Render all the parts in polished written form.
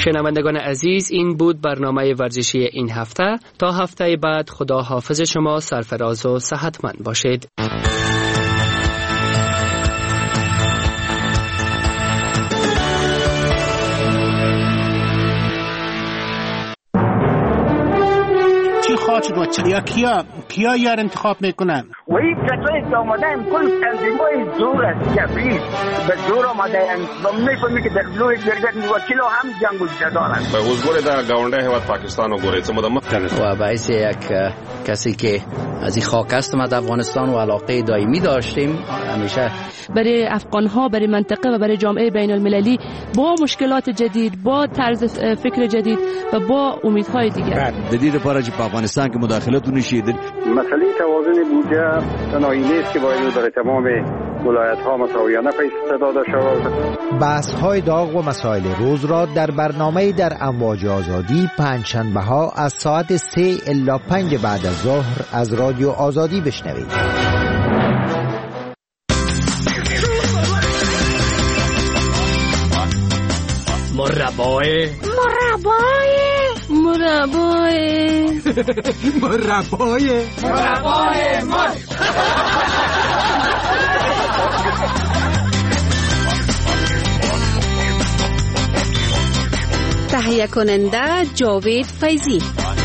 شنوندگان عزیز، این بود برنامه ورزشی این هفته. تا هفته بعد خدا حافظ شما، سرفراز و صحتمند باشید. خواهد شد بچه یا کیا یار انتخاب میکنن؟ و این کسایی که آمده هم کل تنظیمای زور است کفریز به زور آمده هم و میفهمی که در جلوی جرگت وکیل هم جنگ و جدال است. به حضور در گاونده هیواد پاکستان و گوریت و باعث یک کسی که از این خاک است ما در افغانستان و علاقه دائمی داشتیم همیشه برای افغان‌ها، برای منطقه و برای جامعه بین المللی با مشکلات جدید، با طرز فکر جدید و با امیدهای دیگر. جدید پارچ په افغانستان کې مداخلتونه شي. مسئله توازن بودجه تنهایی نیست که باید در تمام ولایت‌ها مساویانه پیش داده شود. بحث‌های داغ و مسائل روز را در برنامه در امواج آزادی پنجشنبه‌ها از ساعت 3 الی 5 بعد از ظهر از رادیو آزادی بشنوید. مربای تهیه کننده جاوید فیضی.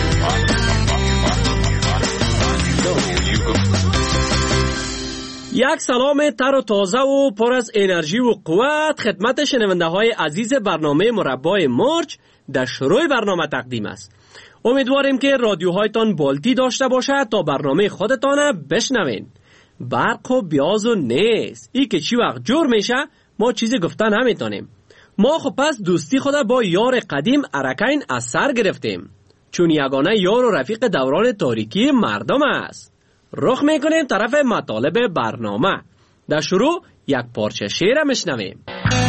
یک سلام تر و تازه و پر از انرژی و قوت خدمت شنونده های عزیز برنامه مربای مرچ در شروع برنامه تقدیم است. امیدواریم که رادیوهایتان بالتی داشته باشد تا برنامه خودتان بشنوین. برق و بیاز و نیست ای که چی وقت جور میشه ما چیزی گفتن نمیتونیم. ما خب پس دوستی خود با یار قدیم ارکین از سر گرفتیم، چون یگانه یار و رفیق دوران تاریکی مردم است. رخ میکنیم طرف مطالب برنامه. در شروع یک پارچه شعر میشنویم.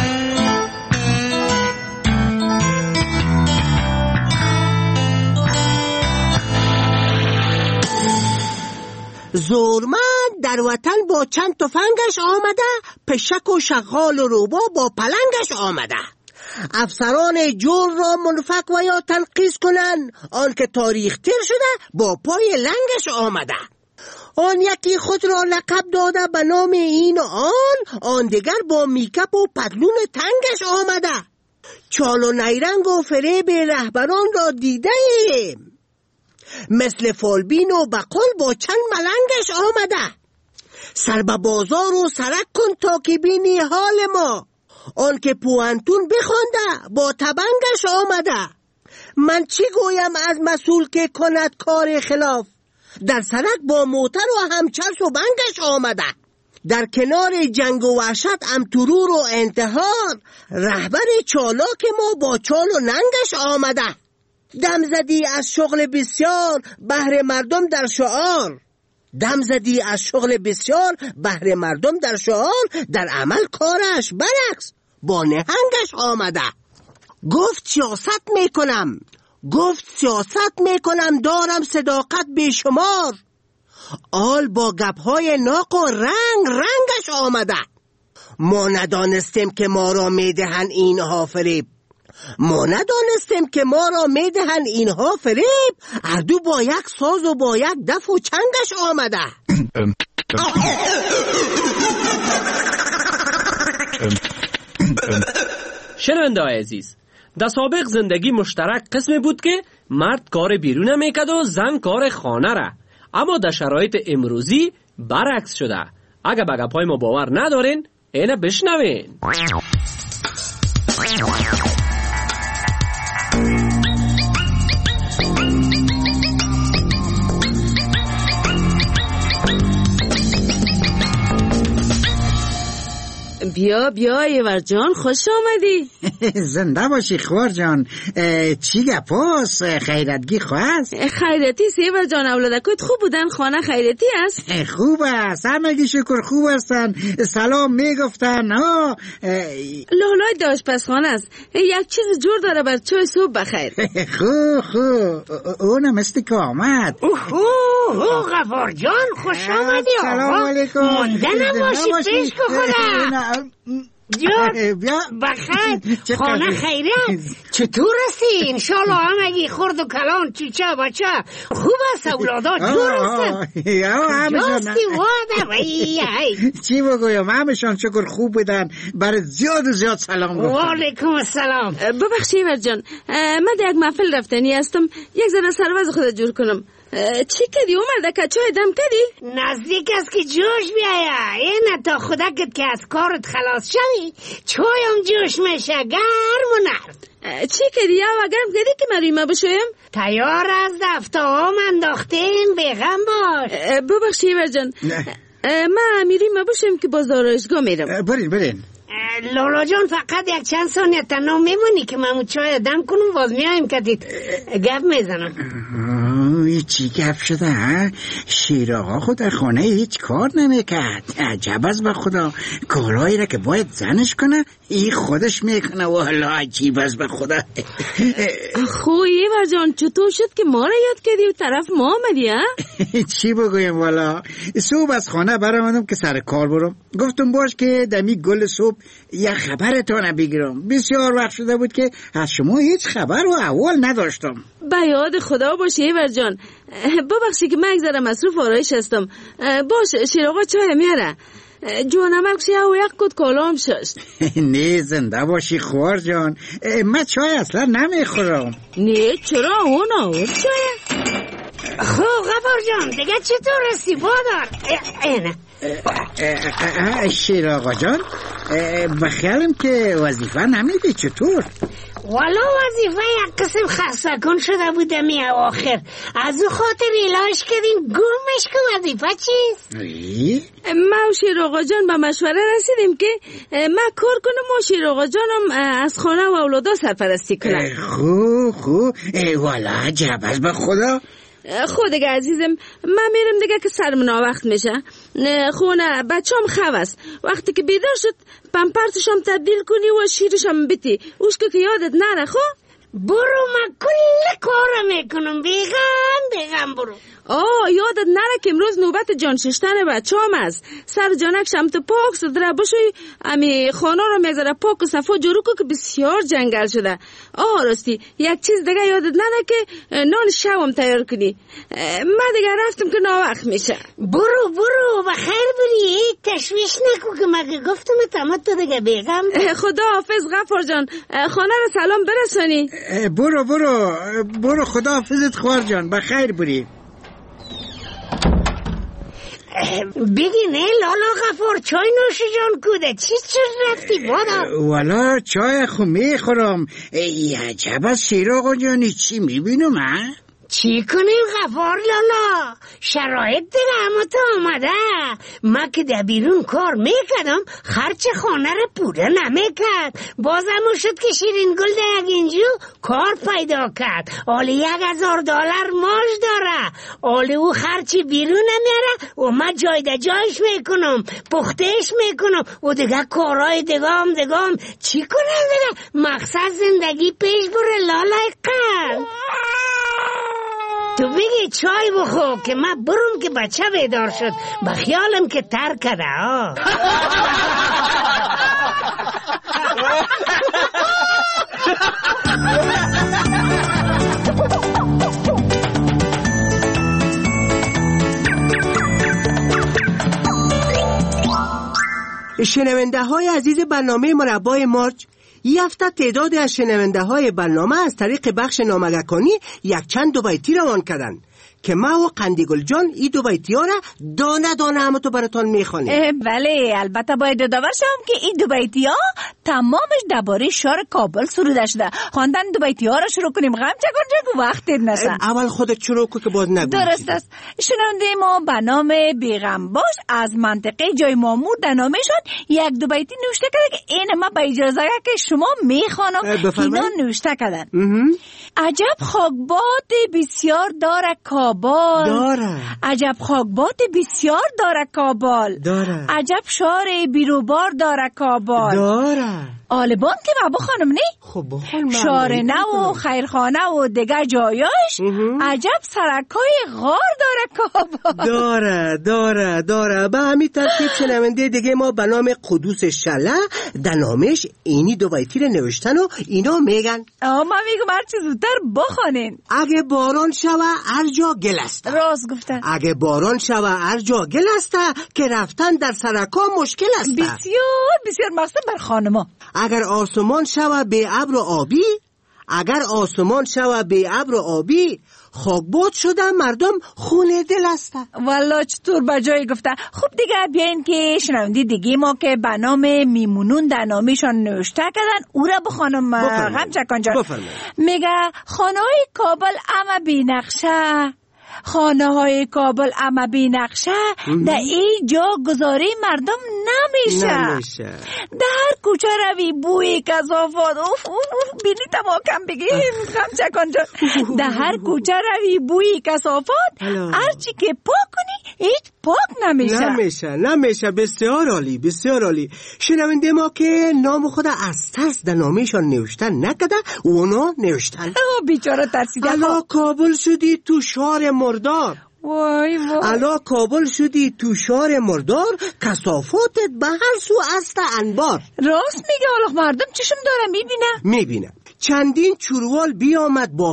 زورمند در وطن با چند تفنگش آمده، پشک و شغال و روبا با پلنگش آمده. افسران جور را منفک و یا تنقیص کنن، آن که تاریخ تیر شده با پای لنگش آمده. آن یکی خود را لقب داده به نام این و آن دیگر با میکپ و پتلون تنگش آمده. چال و نیرنگ و فریب رهبران را دیده ایم، مثل فالبین و بقل با چند ملنگش آمده. سر به بازار و سرک کن تا که بینی حال ما، آن که پوانتون بخونده با تبنگش آمده. من چی گویم از مسئول که کند کار خلاف، در سرک با موتر و همچرس و بنگش آمده. در کنار جنگ و وحشت امترور و انتحار، رهبر چالاک ما با چال و ننگش آمده. دم زدی از شغل بسیار بهر مردم در شعار، دم زدی از شغل بسیار بهر مردم در شعار، در عمل کارش برعکس با نهنگش آمده. گفت سیاست میکنم دارم صداقت بیشمار، آل با گپهای ناق و رنگش آمده. ما ندانستیم که ما را میدهن اینها فریب، اردو با یک ساز و با یک دف و چنگش آمده. شنونده عزیز، در سابق زندگی مشترک قسمی بود که مرد کار بیرون میکرد و زن کار خانه را، اما در شرایط امروزی برعکس شده. اگه به گپای ما باور ندارین اینه بشنوین. بیا ایور جان، خوش آمدی. زنده باشی خوار جان. چی گپاس؟ خیرتگی خواست؟ خیرتی سیور جان، اولادکوت خوب بودن؟ خانه خیرتی است؟ خوب است، همگی شکر خوب هستن، سلام میگفتن. لولای داشت پس خانه است، یک چیز جور داره بر چای صبح بخیر. خوب اونم استقامت. غفار جان خوش آمدی. سلام علیکم. مونده نباشی پیش بخورم. جون بیا بخیر خانه خیریت چطور هستی؟ انشالله همگی خرد و کلان چیچه بچه خوب است اولادا جور هستن جاستی واده چی بگویم همشان شکر خوب بودن برای زیاد و زیاد سلام گفتن. وعلیکم السلام. ببخشی ایور جان من در یک محفل رفتنی هستم یک ذره سرواز خود جور کنم. چی کردی اومده که چای دم کردی؟ نزدیک است که جوش بیایا این تا خودکت که از کارت خلاص شوی چایم جوش میشه گرم و نرم. چی کردی یا گرم کردی که من ریمه بشویم؟ تیار از دفته هم انداختیم بیغم باش. ببخشی ایور جان من میریم باشم که باز آرایشگاه میرم. برین لالا جان فقط یک چند ثانیه تنها میمونی که من چای دم کنم باز میایم کدید گپ میزنم. چی گپ شده ها؟ شیر آقا خود در خانه هیچ کار نمیکرد. عجب از به خدا کارهایی را که باید زنش کنه این خودش میکنه. والا عجیب از به خدا. خویی جان چطور شد که ما را یاد کردی و طرف ما آمدی ها؟ چی بگویم والا صبح از خانه برامدم که سر کار برم گفتم باش که دمی گل صبح یک خبرتان بگیرم. بسیار وقت شده بود که از شما هیچ خبر و احوال نداشتم. به یاد خدا باشه ایور جان. ببخشی که من یک ذره مصروف آرایش هستم. باشه شیر آقا چای میاره جوانم اکشی او یک کد کالام شست. نه زنده باشی خوار جان من چای اصلا نمیخورم. نه چرا اون آور چای؟ خب غفار جان دیگه چطور هستی بادار؟ اینه شیر آقا جان بخیالم که وظیفه نمیدی چطور؟ والا وظیفه یک قسم خسته کن شده بوده می آخر از او خاطر علاج کردیم گمش که وظیفه چیست؟ ما و شیر آقا جان به مشوره رسیدیم که ما کار کنم و شیر آقا جانم از خانه و اولادا سرپرستی کنم. خوب والا عجب از به خدا. خود دیگه عزیزم من میرم دیگه که سرمنا وقت میشه. خونه بچه‌ام خواب است وقتی که بیدار شد پمپرتشم تبدیل کنی و شیرشم بیتی اوش که یادت نره. خب برو من کل کارم میکنم بیغم برو. یادت نره که امروز نوبت جان ششتن بچه‌ام است. سر جانکشم تو پاک سدره باشوی امی خانه رو میگذاره پاک و صفا جورو که بسیار جنگل شده. راستی یک چیز دیگه یادت نره که نان شوم تیار کنی. من دیگه رفتم که ناوقت میشه. برو بخیر بری تشویش نکو که مگه گفتم تمت تو دیگه بیغم. خدا حافظ غفار جان خانه رو سلام برسانی. برو خدا حافظت خوار جان بخیر بری. بگی نه لالا غفور چای نوش جان کوده چی رفتی بادا؟ والا چای خو میخورم. عجب از شیر آقا جانی چی میبینم ها؟ چی کنیم غفار لالا شرایط دیگه اما تو آمده ما که در بیرون کار میکردم خرچ خانه رو پوره نمیکرد بازم شد که شیرین گل در یک اینجو کار پیدا کرد آلی $1,000 ماش داره آلی او خرچی بیرون نمیاره و ما جای در جایش میکنم پختهش میکنم و دیگه کارهای دیگه چی کنم دیگه مقصد زندگی پیش بره لالای قلب. تو بگی چای بخور که من برم که بچه بیدار شد بخیالم که ترک کرده. شنونده های عزیز برنامه مربای مارچ یه هفته تعداد از شنونده های برنامه از طریق بخش نامگکانی یک چند دو بیتی روان کردن که ما و قندیگل جان این دو بیتی ها را دانه دانه همه تو براتان میخوانیم. بله البته باید داور شم که این دو بیتی ها تمامش درباره شهر کابل سروده شده. خواندن دو بیتی ها را شروع کنیم غم چکن وقتی نسن. اول خودت شروع کن که باز نگویی. درست است. شنونده ما به نام بیغم باش از منطقه جای مامور در نامه شد یک دو بیتی نوشته کرده که این ما به اجازه که شما میخوانم اینا نوشته کردن. عجب خاکباد بسیار داره کابل داره. عجب خاکباد بسیار داره کابل داره. عجب شهر بیروبار داره کابل داره. آلبان که بابا خانم نه؟ خب شارنه و خیرخانه و دیگه جایاش عجب سرکای غار داره کابل. داره به همین ترتیب شنونده دیگه ما به نام قدوس شله در نامش اینی دو بیتی رو نوشتن و اینا میگن من میگم هر چی زودتر بخونین. اگه باران شوه هر جا گل است. راست گفتن. اگه باران شوه هر جا گل است که رفتن در سرکا مشکل است. بسیار مقصد بر خانما. اگر آسمان شوه به ابر و آبی خاکباد شده مردم خونه دل است. والله چطور بجای گفته. خب دیگه بیاین که شنوندی دیگه ما که به نام میمونون در نامشان نوشته کردن او را بخوانم. غمچکان جان میگه خانه های کابل اما بی نقشه، خانه های کابل اما بی نقشه در این جا گذاری مردم نمیشه. در هر کوچه روی بوی کثافات بینی تماکم بگیم غمچکان جان. در هر کوچه روی بوی کثافات هرچی که پاک کنی هیچ پاک نمیشه. بسیار عالی. شنونده ما که نام خود از ترس در نامشان نوشتن نکده اونا نوشتن بیچاره ترسیده. الا کابل شدی تو شهر مردار. الا کابل شدی تو شهر مردار کثافاتت به هر سو است انبار. راست میگه. حالا مردم چشم داره میبینه. چندین چوروال بیامد با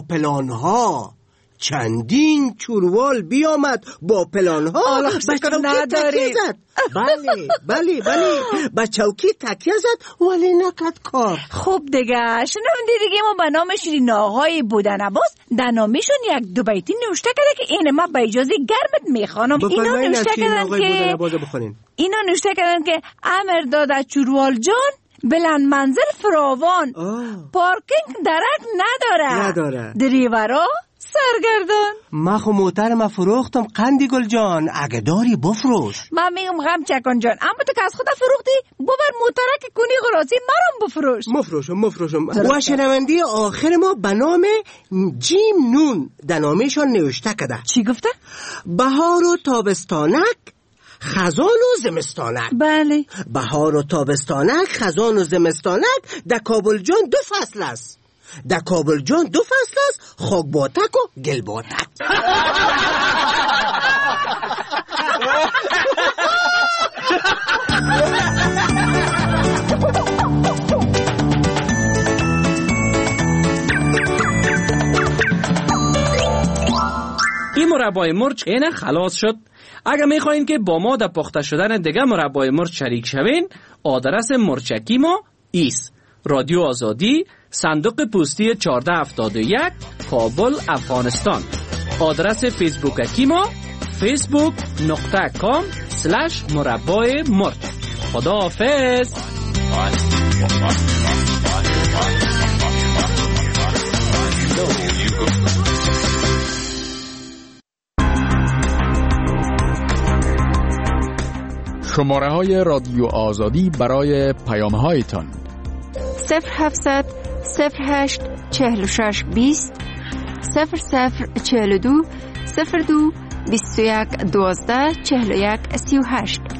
پلانها نداری. بله با چوکی تکیه زد ولی نکرد کار. خب دیگه شنوندی دیگه ما به نام شیرین آقای بودن عباس در نامشون یک دو بیتی نوشته کرده که این ما به اجازه گرمت میخوانم. اینا نوشته کردن که امر داده چوروال جان بلند منزل فراوان، پارکینگ درک نداره. دریورا سرگردان. ما خو موترم فروختم قندی گل جان اگه داری بفروش. من میگم غمچکان جان اما تو که از خود فروختی ببر موترک کنی غلاسی مرم بفروش. مفروشم. و شنوندی آخر ما به نام جیم نون در نامشان نوشته کده. چی گفته؟ بهار و تابستانک خزان و زمستانک. بله. بهار و تابستانک خزان و زمستانک در کابل جان دو فصل است. خاکباتک و گلباتک. این مربای مرچ اینه خلاص شد. اگر میخواین که با ما در پخته شدن دیگه مربای مرچ شریک شوین، آدرس مرچکی ما ایست: رادیو آزادی، صندوق پستی 1471، کابل، افغانستان. آدرس فیسبوکی ما facebook.com/مربای مرچ. خداحافظ. شماره های رادیو آزادی برای پیام هایتان 0700 08 46 20 0042 02 21 12 41 38.